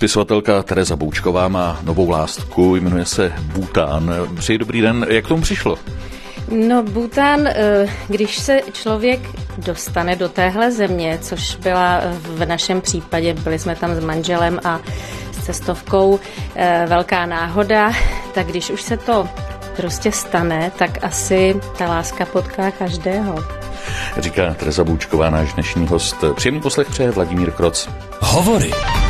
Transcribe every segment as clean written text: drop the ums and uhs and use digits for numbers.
Spisovatelka Tereza Boučková má novou lásku, jmenuje se Bhútán. Přeji dobrý den, jak k tomu přišlo? No Bhútán, když se člověk dostane do téhle země, což byla v našem případě, byli jsme tam s manželem a s cestovkou, velká náhoda, tak když už se to prostě stane, tak asi ta láska potká každého. Říká Tereza Boučková, náš dnešní host. Příjemný poslech přeje Vladimír Kroc. Hovory.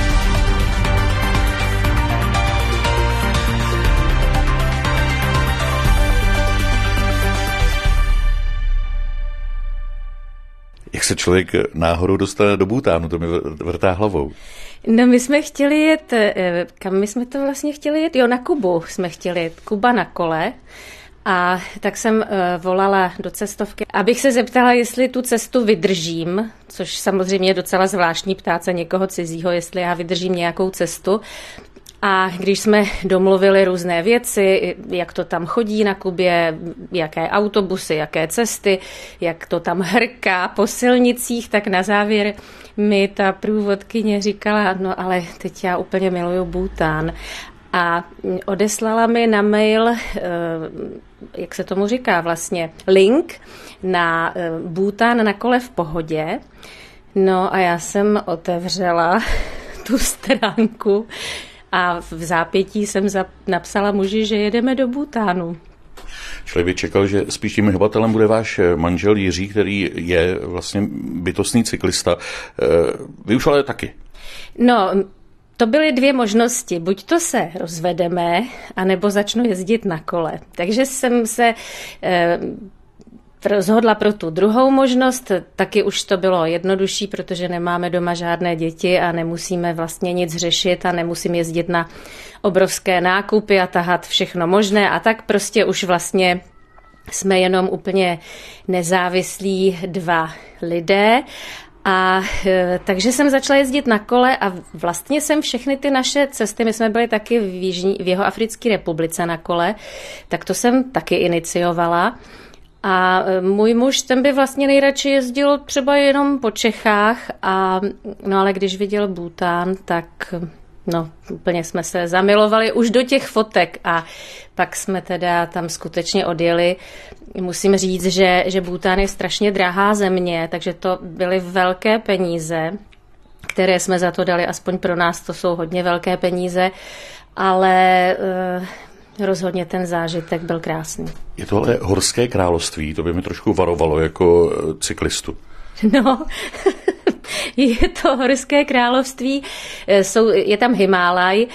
Jak se člověk náhodou dostane do Bhútánu, to mi vrtá hlavou. No my jsme chtěli jet, kam my jsme to vlastně chtěli jet? Jo, na Kubu jsme chtěli jet, Kuba na kole. A tak jsem volala do cestovky, abych se zeptala, jestli tu cestu vydržím, což samozřejmě je docela zvláštní ptát se někoho cizího, jestli já vydržím nějakou cestu. A když jsme domluvili různé věci, jak to tam chodí na Kubě, jaké autobusy, jaké cesty, jak to tam hrká po silnicích, tak na závěr mi ta průvodkyně říkala, no ale teď já úplně miluju Bhútán. A odeslala mi na mail, jak se tomu říká vlastně, link na Bhútán na kole v pohodě. No a já jsem otevřela tu stránku a v zápětí jsem napsala muži, že jedeme do Bhútánu. Člověk by čekal, že spíš tím hybatelem bude váš manžel Jiří, který je vlastně bytostný cyklista. Vy už ale taky. No, to byly dvě možnosti. Buď to se rozvedeme, anebo začnu jezdit na kole. Takže jsem se rozhodla pro tu druhou možnost. Taky už to bylo jednodušší, protože nemáme doma žádné děti a nemusíme vlastně nic řešit a nemusím jezdit na obrovské nákupy a tahat všechno možné. A tak prostě už vlastně jsme jenom úplně nezávislí dva lidé. A takže jsem začala jezdit na kole a vlastně jsem všechny ty naše cesty, my jsme byli taky v Jihoafrické republice na kole, tak to jsem taky iniciovala. A můj muž, ten by vlastně nejradši jezdil třeba jenom po Čechách, no ale když viděl Bhútán, tak no úplně jsme se zamilovali už do těch fotek a pak jsme teda tam skutečně odjeli. Musím říct, že Bhútán je strašně drahá země, takže to byly velké peníze, které jsme za to dali, aspoň pro nás to jsou hodně velké peníze, ale rozhodně ten zážitek byl krásný. Je to ale horské království, to by mi trošku varovalo jako cyklistu. No, je to horské království, je tam Himálaj,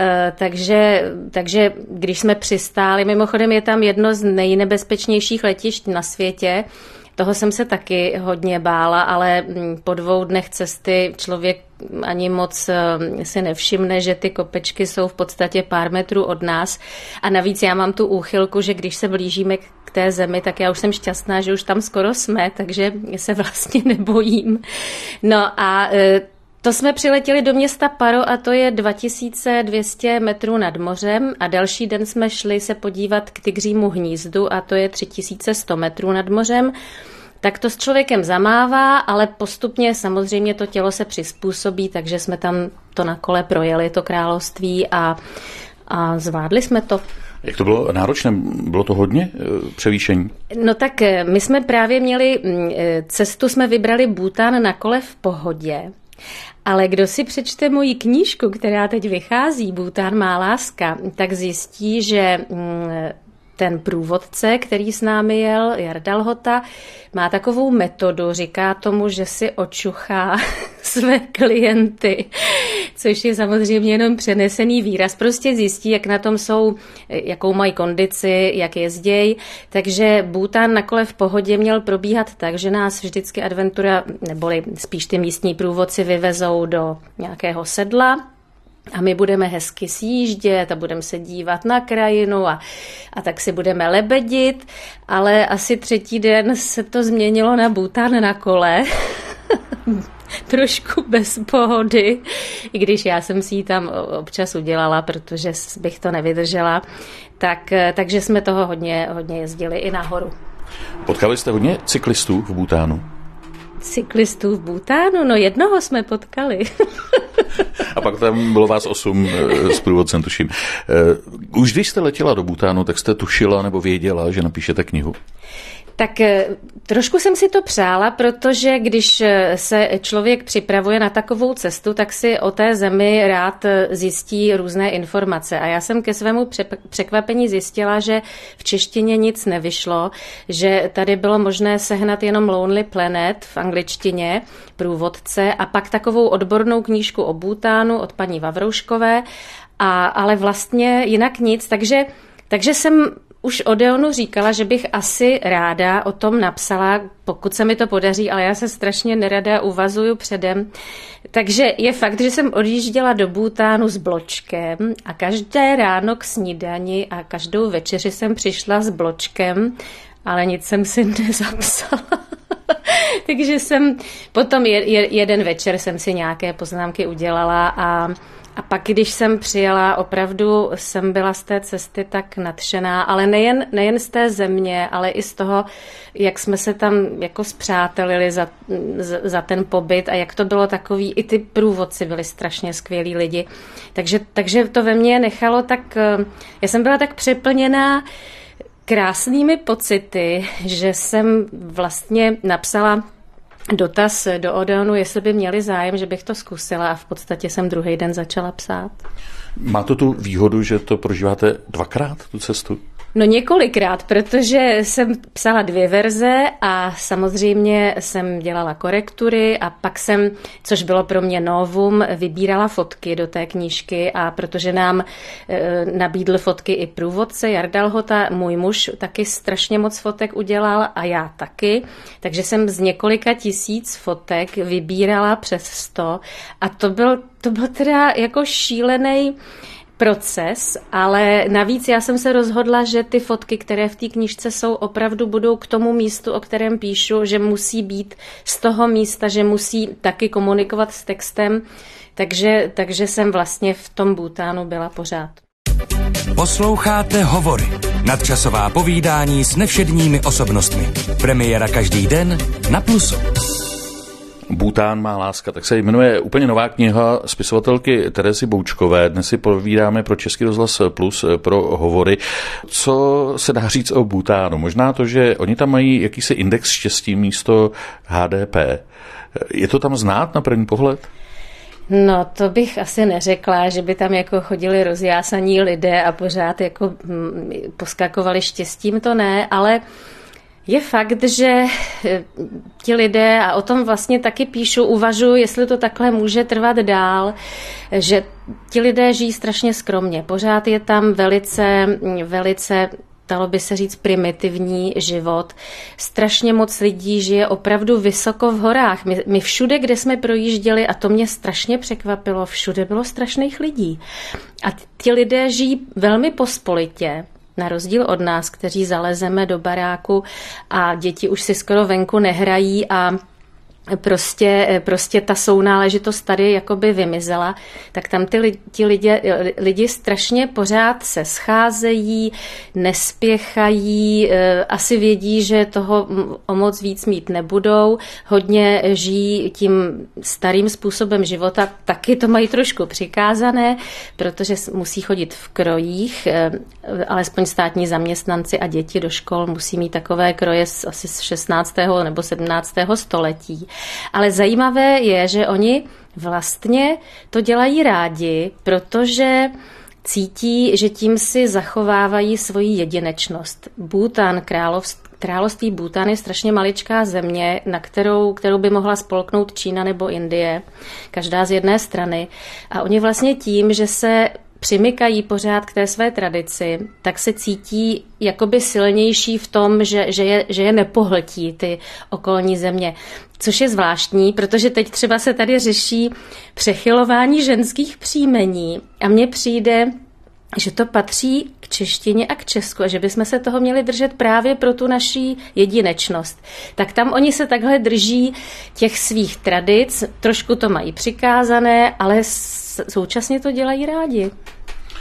takže když jsme přistáli, mimochodem je tam jedno z nejnebezpečnějších letišť na světě, toho jsem se taky hodně bála, ale po 2 dnech cesty člověk ani moc si nevšimne, že ty kopečky jsou v podstatě pár metrů od nás. A navíc já mám tu úchylku, že když se blížíme k té zemi, tak já už jsem šťastná, že už tam skoro jsme, takže se vlastně nebojím. No a to jsme přiletěli do města Paro a to je 2200 metrů nad mořem a další den jsme šli se podívat k Tygřímu hnízdu a to je 3100 metrů nad mořem. Tak to s člověkem zamává, ale postupně samozřejmě to tělo se přizpůsobí, takže jsme tam to na kole projeli, to království a zvládli jsme to. Jak to bylo náročné? Bylo to hodně převýšení? No tak my jsme právě měli, cestu jsme vybrali Bhútán na kole v pohodě. Ale kdo si přečte moji knížku, která teď vychází, Bhútán má láska, tak zjistí, že ten průvodce, který s námi jel, Jarda Lhota, má takovou metodu, říká tomu, že si očuchá své klienty, což je samozřejmě jenom přenesený výraz. Prostě zjistí, jak na tom jsou, jakou mají kondici, jak jezdějí. Takže Bhútán na kole v pohodě měl probíhat tak, že nás vždycky adventura, neboli spíš ty místní průvodci vyvezou do nějakého sedla, a my budeme hezky sjíždět a budeme se dívat na krajinu a tak si budeme lebedit, ale asi 3. den se to změnilo na Bhútán na kole. Trošku bez pohody, i když já jsem si ji tam občas udělala, protože bych to nevydržela. Takže jsme toho hodně jezdili i nahoru. Potkali jste hodně cyklistů v Bhútánu? Cyklistů v Bhútánu? No jednoho jsme potkali. A pak tam bylo vás 8 s průvodcem, tuším. Už když jste letěla do Bhútánu, tak jste tušila nebo věděla, že napíšete knihu? Tak trošku jsem si to přála, protože když se člověk připravuje na takovou cestu, tak si o té zemi rád zjistí různé informace. A já jsem ke svému překvapení zjistila, že v češtině nic nevyšlo, že tady bylo možné sehnat jenom Lonely Planet v angličtině, průvodce, a pak takovou odbornou knížku o Bhútánu od paní Vavrouškové, ale vlastně jinak nic. Takže jsem už Odeonu říkala, že bych asi ráda o tom napsala, pokud se mi to podaří, ale já se strašně nerada uvazuju předem. Takže je fakt, že jsem odjížděla do Bhútánu s bločkem a každé ráno k snídani a každou večeři jsem přišla s bločkem, ale nic jsem si nezapsala. Takže jsem potom jeden večer jsem si nějaké poznámky udělala a pak, když jsem přijela, opravdu jsem byla z té cesty tak nadšená, ale nejen z té země, ale i z toho, jak jsme se tam jako spřátelili za ten pobyt a jak to bylo takový, i ty průvodci byli strašně skvělí lidi. Takže to ve mně nechalo tak, já jsem byla tak přeplněná krásnými pocity, že jsem vlastně napsala dotaz do Odeonu, jestli by měli zájem, že bych to zkusila, a v podstatě jsem druhý den začala psát. Má to tu výhodu, že to prožíváte dvakrát, tu cestu? No několikrát, protože jsem psala 2 verze a samozřejmě jsem dělala korektury a pak jsem, což bylo pro mě novum, vybírala fotky do té knížky, a protože nám nabídl fotky i průvodce Jarda Lhota, můj muž taky strašně moc fotek udělal a já taky, takže jsem z několika tisíc fotek vybírala přes 100 a to byl teda jako šílený proces, ale navíc já jsem se rozhodla, že ty fotky, které v té knížce jsou, opravdu budou k tomu místu, o kterém píšu, že musí být z toho místa, že musí taky komunikovat s textem, takže jsem vlastně v tom Bhútánu byla pořád. Posloucháte Hovory, nadčasová povídání s nevšedními osobnostmi. Premiéra každý den na Plusu. Bhútán má láska, tak se jmenuje úplně nová kniha spisovatelky Terezy Boučkové. Dnes si povídáme pro Český rozhlas Plus, pro Hovory. Co se dá říct o Bhútánu? Možná to, že oni tam mají jakýsi index štěstí místo HDP. Je to tam znát na první pohled? No, to bych asi neřekla, že by tam jako chodili rozjásaní lidé a pořád jako poskakovali štěstím, to ne, ale je fakt, že ti lidé, a o tom vlastně taky píšu, uvažuji, jestli to takhle může trvat dál, že ti lidé žijí strašně skromně. Pořád je tam velice dalo by se říct primitivní život. Strašně moc lidí žije opravdu vysoko v horách. My všude, kde jsme projížděli, a to mě strašně překvapilo, všude bylo strašných lidí. A ti lidé žijí velmi pospolitě, na rozdíl od nás, kteří zalezeme do baráku a děti už si skoro venku nehrají a prostě ta sounáležitost tady jakoby vymizela, tak tam ti lidi strašně pořád se scházejí, nespěchají, asi vědí, že toho o moc víc mít nebudou, hodně žijí tím starým způsobem života, taky to mají trošku přikázané, protože musí chodit v krojích, alespoň státní zaměstnanci a děti do škol musí mít takové kroje asi z 16. nebo 17. století. Ale zajímavé je, že oni vlastně to dělají rádi, protože cítí, že tím si zachovávají svoji jedinečnost. Bhútán, království Bhútán je strašně maličká země, na kterou by mohla spolknout Čína nebo Indie, každá z jedné strany. A oni vlastně tím, že se přimykají pořád k té své tradici, tak se cítí jakoby silnější v tom, že je nepohltí ty okolní země. Což je zvláštní, protože teď třeba se tady řeší přechylování ženských příjmení a mně přijde, že to patří k češtině a k Česku a že bychom se toho měli držet právě pro tu naší jedinečnost. Tak tam oni se takhle drží těch svých tradic, trošku to mají přikázané, ale současně to dělají rádi.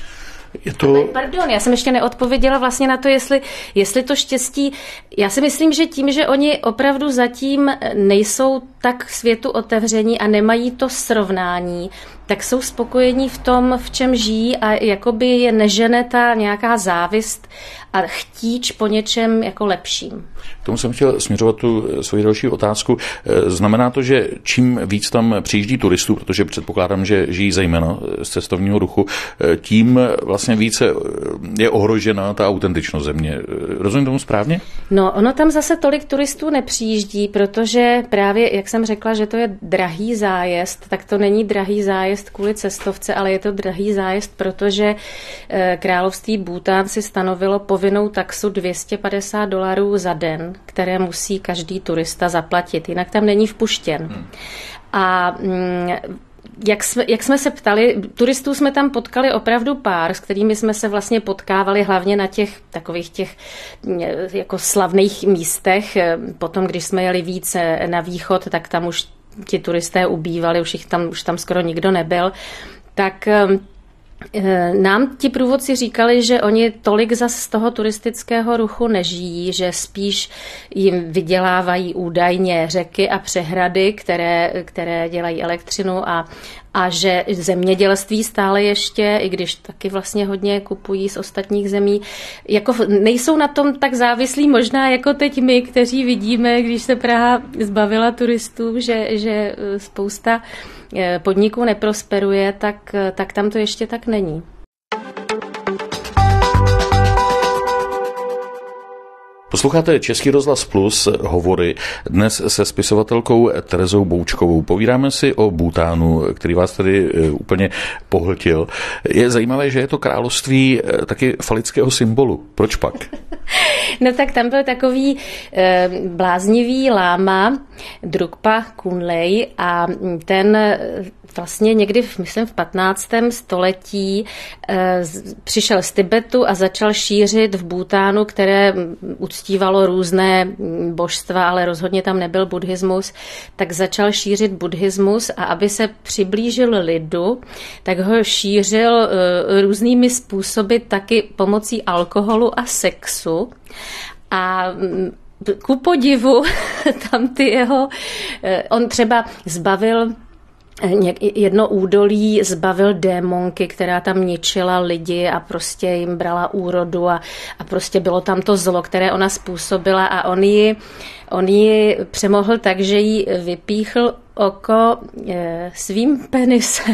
Pardon, já jsem ještě neodpověděla vlastně na to, jestli to štěstí, já si myslím, že tím, že oni opravdu zatím nejsou tak světu otevření a nemají to srovnání, tak jsou spokojení v tom, v čem žijí a jakoby je nežene ta nějaká závist a chtíč po něčem jako lepším. K tomu jsem chtěl směřovat tu svoji další otázku. Znamená to, že čím víc tam přijíždí turistů, protože předpokládám, že žijí zejména z cestovního ruchu, tím vlastně více je ohrožena ta autentičnost země. Rozumím tomu správně? No, ono tam zase tolik turistů nepřijíždí, protože právě, jak jsem řekla, že to je drahý zájezd, tak to není drahý zájezd kvůli cestovce, ale je to drahý zájezd, protože království Bhútán si stanovilo povinnou taxu $250 za den, které musí každý turista zaplatit, jinak tam není vpuštěn. A jak jsme se ptali, turistů jsme tam potkali opravdu pár, s kterými jsme se vlastně potkávali hlavně na těch takových těch jako slavných místech. Potom, když jsme jeli více na východ, tak tam už ti turisté ubývali, už tam skoro nikdo nebyl. Tak nám ti průvodci říkali, že oni tolik zas z toho turistického ruchu nežijí, že spíš jim vydělávají údajně řeky a přehrady, které dělají elektřinu a že zemědělství stále ještě, i když taky vlastně hodně kupují z ostatních zemí, jako nejsou na tom tak závislí možná jako teď my, kteří vidíme, když se Praha zbavila turistů, že spousta podniků neprosperuje, tak tam to ještě tak není. Posloucháte Český rozhlas Plus hovory dnes se spisovatelkou Terezou Boučkovou. Povídáme si o Bhútánu, který vás tady úplně pohltil. Je zajímavé, že je to království taky falického symbolu. Proč pak? No tak tam byl takový bláznivý láma Drukpa Kunley a ten vlastně někdy, myslím, v 15. století přišel z Tibetu a začal šířit v Bhútánu, které uctívalo různé božstva, ale rozhodně tam nebyl buddhismus, tak začal šířit buddhismus a aby se přiblížil lidu, tak ho šířil různými způsoby, taky pomocí alkoholu a sexu. A ku podivu tam on třeba zbavil jedno údolí, zbavil démonky, která tam ničila lidi a prostě jim brala úrodu a prostě bylo tam to zlo, které ona způsobila a on ji přemohl tak, že jí vypíchl oko svým penisem.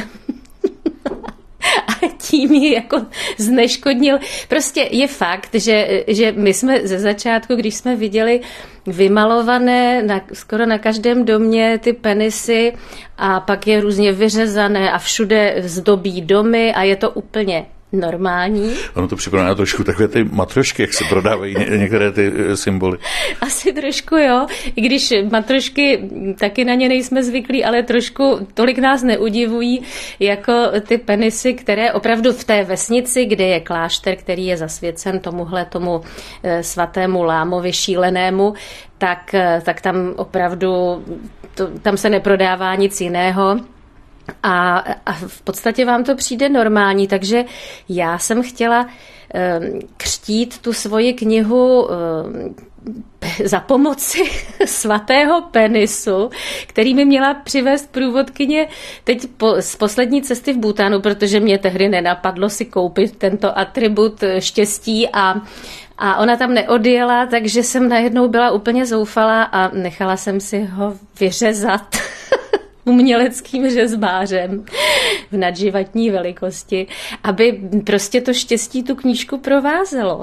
A tím ji jako zneškodnil. Prostě je fakt, že my jsme ze začátku, když jsme viděli vymalované skoro na každém domě ty penisy a pak je různě vyřezané a všude zdobí domy a je to úplně normální. Ono to připomíná trošku takové ty matrošky, jak se prodávají některé ty symboly. Asi trošku jo, i když matrošky taky na ně nejsme zvyklí, ale trošku tolik nás neudivují jako ty penisy, které opravdu v té vesnici, kde je klášter, který je zasvěcen tomu svatému lámovi šílenému, tak tam opravdu tam se neprodává nic jiného. A v podstatě vám to přijde normální, takže já jsem chtěla křtít tu svoji knihu za pomoci svatého penisu, který mi měla přivést průvodkyně teď z poslední cesty v Bhútánu, protože mě tehdy nenapadlo si koupit tento atribut štěstí a ona tam neodjela, takže jsem najednou byla úplně zoufalá a nechala jsem si ho vyřezat uměleckým řezbářem v nadživotní velikosti, aby prostě to štěstí tu knížku provázelo.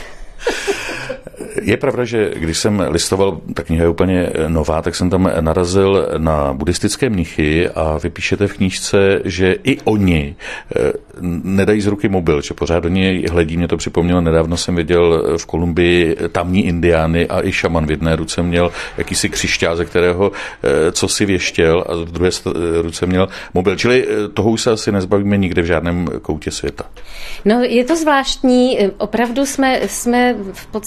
Je pravda, že když jsem listoval, ta kniha je úplně nová, tak jsem tam narazil na buddhistické mnichy a vy píšete v knížce, že i oni nedají z ruky mobil, že pořád do něj hledí. Mě to připomnělo, nedávno jsem viděl v Kolumbii tamní indiány a i šaman v jedné ruce měl jakýsi křišťák, ze kterého co si věštěl a v druhé ruce měl mobil. Čili toho už se asi nezbavíme nikde v žádném koutě světa. No je to zvláštní, opravdu jsme v podstatě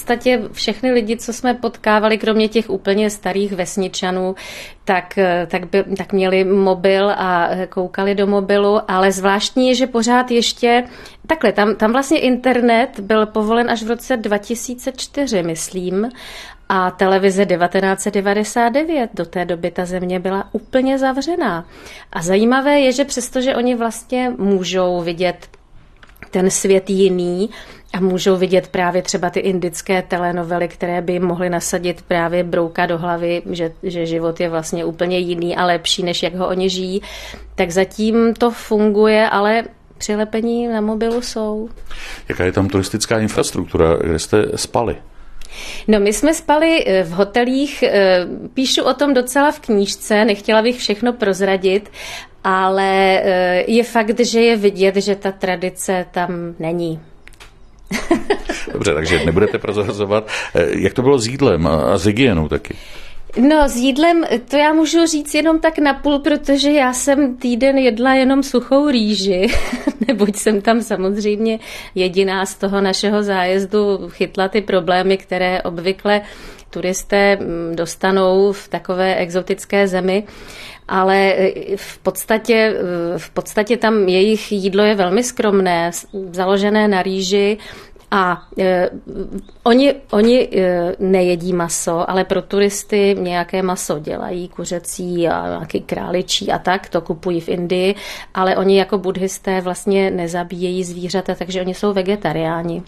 všechny lidi, co jsme potkávali, kromě těch úplně starých vesničanů, tak měli mobil a koukali do mobilu, ale zvláštní je, že pořád ještě takhle, tam vlastně internet byl povolen až v roce 2004, myslím, a televize 1999. Do té doby ta země byla úplně zavřená. A zajímavé je, že přestože oni vlastně můžou vidět ten svět jiný a můžou vidět právě třeba ty indické telenovely, které by jim mohly nasadit právě brouka do hlavy, že život je vlastně úplně jiný a lepší, než jak ho oni žijí, tak zatím to funguje, ale přilepení na mobilu jsou. Jaká je tam turistická infrastruktura, kde jste spali? No, my jsme spali v hotelích, píšu o tom docela v knížce, nechtěla bych všechno prozradit, ale je fakt, že je vidět, že ta tradice tam není. Dobře, takže nebudete prozrazovat. Jak to bylo s jídlem a s hygienou taky? No, s jídlem to já můžu říct jenom tak napůl, protože já jsem týden jedla jenom suchou rýži, neboť jsem tam samozřejmě jediná z toho našeho zájezdu chytla ty problémy, které obvykle turisté dostanou v takové exotické zemi, ale v podstatě tam jejich jídlo je velmi skromné, založené na rýži. A oni nejedí maso, ale pro turisty nějaké maso dělají, kuřecí a nějaký králičí a tak, to kupují v Indii, ale oni jako buddhisté vlastně nezabíjejí zvířata, takže oni jsou vegetariáni.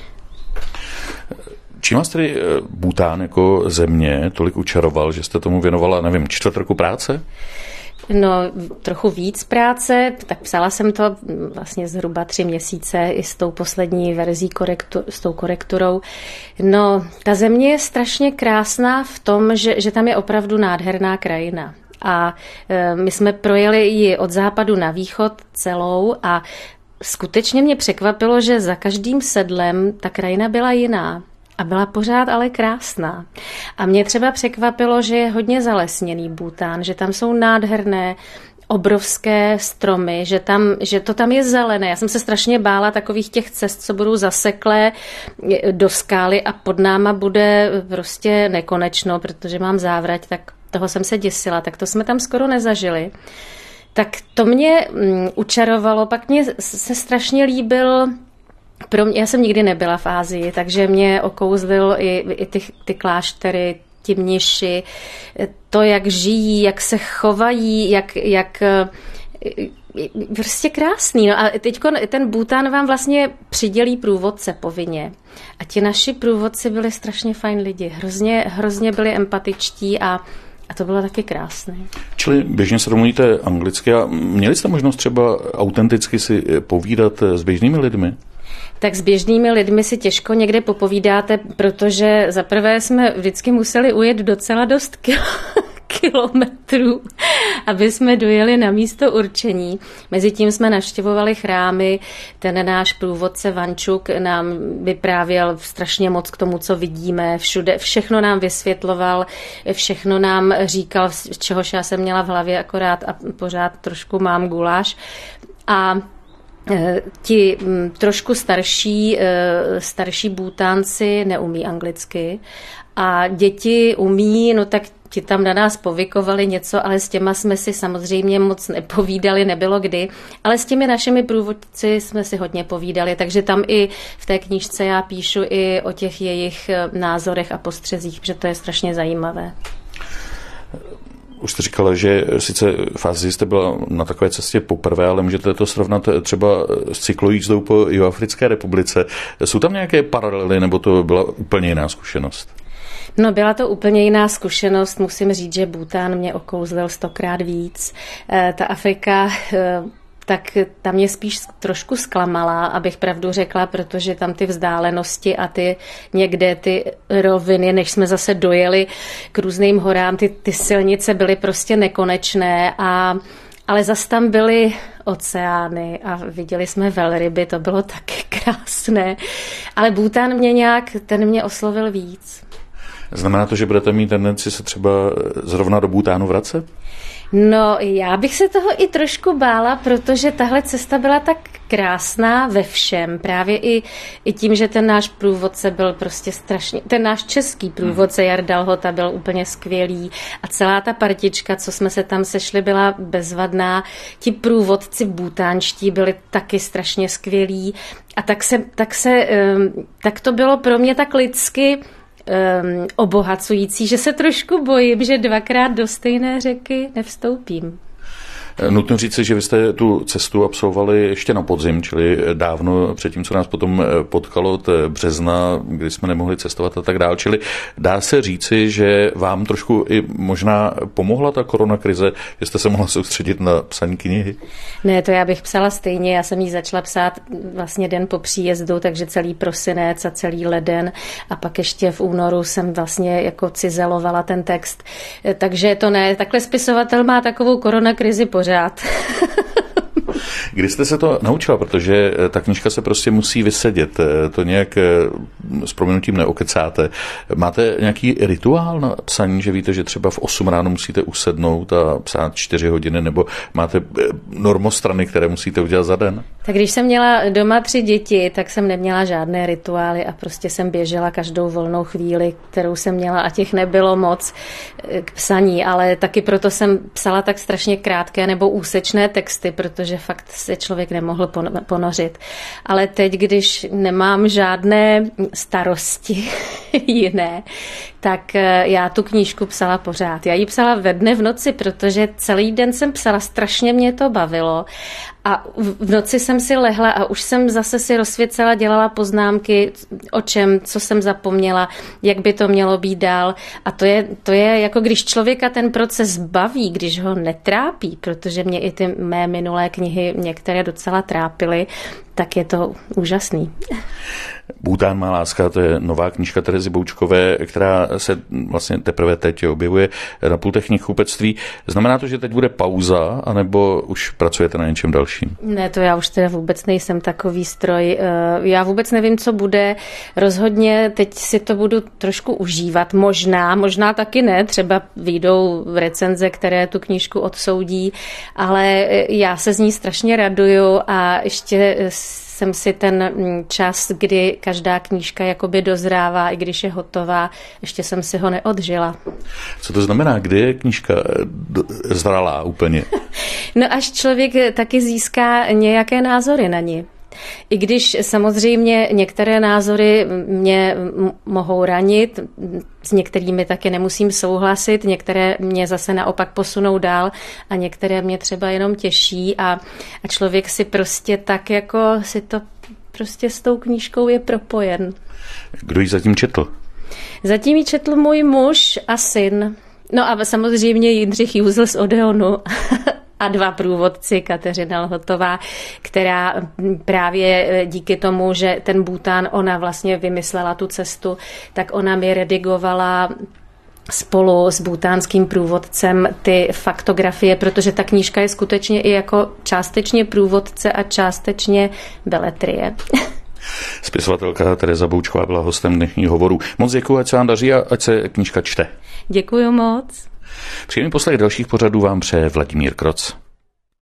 Čím vás tedy Bhútán jako země tolik učaroval, že jste tomu věnovala, nevím, 1/4 roku práce? No, trochu víc práce, tak psala jsem to vlastně zhruba 3 měsíce i s tou poslední verzí s tou korekturou. No, ta země je strašně krásná v tom, že tam je opravdu nádherná krajina. A my jsme projeli ji od západu na východ celou a skutečně mě překvapilo, že za každým sedlem ta krajina byla jiná. A byla pořád ale krásná. A mě třeba překvapilo, že je hodně zalesněný Bhútán, že tam jsou nádherné, obrovské stromy, že to tam je zelené. Já jsem se strašně bála takových těch cest, co budou zaseklé do skály a pod náma bude prostě nekonečno, protože mám závrať, tak toho jsem se děsila, tak to jsme tam skoro nezažili. Tak to mě učarovalo, pak mě se strašně líbil. Já jsem nikdy nebyla v Asii, takže mě okouzlil i ty kláštery, ti mniši, to, jak žijí, jak se chovají, jak prostě krásný. No a teď ten Bhútán vám vlastně přidělí průvodce povinně. A ti naši průvodci byli strašně fajn lidi, hrozně byli empatičtí a to bylo taky krásné. Čili běžně se domluvíte anglicky a měli jste možnost třeba autenticky si povídat s běžnými lidmi? Tak s běžnými lidmi si těžko někde popovídáte, protože zaprvé jsme vždycky museli ujet docela dost kilometrů, aby jsme dojeli na místo určení. Mezitím jsme navštěvovali chrámy, ten náš průvodce Vančuk nám vyprávěl strašně moc k tomu, co vidíme, všude, všechno nám vysvětloval, všechno nám říkal, čehož já jsem měla v hlavě akorát a pořád trošku mám guláš. A ti trošku starší Bhútánci neumí anglicky a děti umí, no tak ti tam na nás povykovali něco, ale s těma jsme si samozřejmě moc nepovídali, nebylo kdy, ale s těmi našimi průvodci jsme si hodně povídali, takže tam i v té knížce já píšu i o těch jejich názorech a postřezích, protože to je strašně zajímavé. Už jste říkala, že sice v Asii jste byla na takové cestě poprvé, ale můžete to srovnat třeba s cyklojízdou po Jihoafrické republice. Jsou tam nějaké paralely, nebo to byla úplně jiná zkušenost? No, byla to úplně jiná zkušenost. Musím říct, že Bhútán mě okouzlil 100krát víc. Ta Afrika, tak tam mě spíš trošku zklamala, abych pravdu řekla, protože tam ty vzdálenosti a někde ty roviny, než jsme zase dojeli k různým horám, ty silnice byly prostě nekonečné, ale zas tam byly oceány a viděli jsme velryby, to bylo taky krásné. Ale Bhútán ten mě oslovil víc. Znamená to, že budete mít tendenci se třeba zrovna do Bhútánu vracet? No, já bych se toho i trošku bála, protože tahle cesta byla tak krásná ve všem. Právě i tím, že ten náš průvodce byl prostě strašně, ten náš český průvodce Jarda Lhota byl úplně skvělý a celá ta partička, co jsme se tam sešli, byla bezvadná. Ti průvodci bhutánští byli taky strašně skvělí a tak to bylo pro mě tak lidsky obohacující, že se trošku bojím, že 2krát do stejné řeky nevstoupím. Nutno říci, že vy jste tu cestu absolvovali ještě na podzim, čili dávno předtím, co nás potom potkalo od března, kdy jsme nemohli cestovat a tak dál. Čili dá se říci, že vám trošku i možná pomohla ta koronakrize, že jste se mohla soustředit na psaní knihy? Ne, to já bych psala stejně. Já jsem ji začala psát vlastně den po příjezdu, takže celý prosinec a celý leden a pak ještě v únoru jsem vlastně jako cizelovala ten text. Takže to ne, takhle spisovatel má takovou koronakrizi pořád. Kdy jste se to naučila, protože ta knížka se prostě musí vysedět, to nějak s prominutím neokecáte. Máte nějaký rituál na psaní, že víte, že třeba v 8 ráno musíte usednout a psát 4 hodiny, nebo máte normostrany, které musíte udělat za den? Tak když jsem měla doma 3 děti, tak jsem neměla žádné rituály a prostě jsem běžela každou volnou chvíli, kterou jsem měla a těch nebylo moc k psaní, ale taky proto jsem psala tak strašně krátké nebo úsečné texty, protože fakt se člověk nemohl ponořit. Ale teď, když nemám žádné starosti jiné, tak já tu knížku psala pořád. Já ji psala ve dne v noci, protože celý den jsem psala, strašně mě to bavilo. A v noci jsem si lehla a už jsem zase si rozsvěcela, dělala poznámky, o čem, co jsem zapomněla, jak by to mělo být dál. A to je jako když člověka ten proces baví, když ho netrápí, protože mě i ty mé minulé knihy některé docela trápily, tak je to úžasný. Bhután má láska, to je nová knížka Terezy Boučkové, která se vlastně teprve teď objevuje na pultech knihkupectví. Znamená to, že teď bude pauza, anebo už pracujete na něčem dalším? Ne, to já už teda vůbec nejsem takový stroj. Já vůbec nevím, co bude. Rozhodně teď si to budu trošku užívat. Možná taky ne. Třeba vyjdou recenze, které tu knížku odsoudí, ale já se z ní strašně raduju a ještě jsem si ten čas, kdy každá knížka jakoby dozrává, i když je hotová, ještě jsem si ho neodžila. Co to znamená? Kdy je knížka zralá úplně? No až člověk taky získá nějaké názory na ní. I když samozřejmě některé názory mě mohou ranit, s některými taky nemusím souhlasit, některé mě zase naopak posunou dál a některé mě třeba jenom těší a člověk si prostě tak jako si to prostě s tou knížkou je propojen. Kdo ji zatím četl? Zatím ji četl můj muž a syn. No a samozřejmě Jindřich Juzl z Odeonu. A 2 průvodci, Kateřina Lhotová, která právě díky tomu, že ten Bhután ona vlastně vymyslela tu cestu, tak ona mi redigovala spolu s bhutánským průvodcem ty faktografie, protože ta knížka je skutečně i jako částečně průvodce a částečně beletrie. Spisovatelka Tereza Boučková byla hostem dnešního hovoru. Moc děkuji, ať se vám daří a ať se knížka čte. Děkuji moc. Příjemný poslech dalších pořadů vám přeje Vladimír Kroc.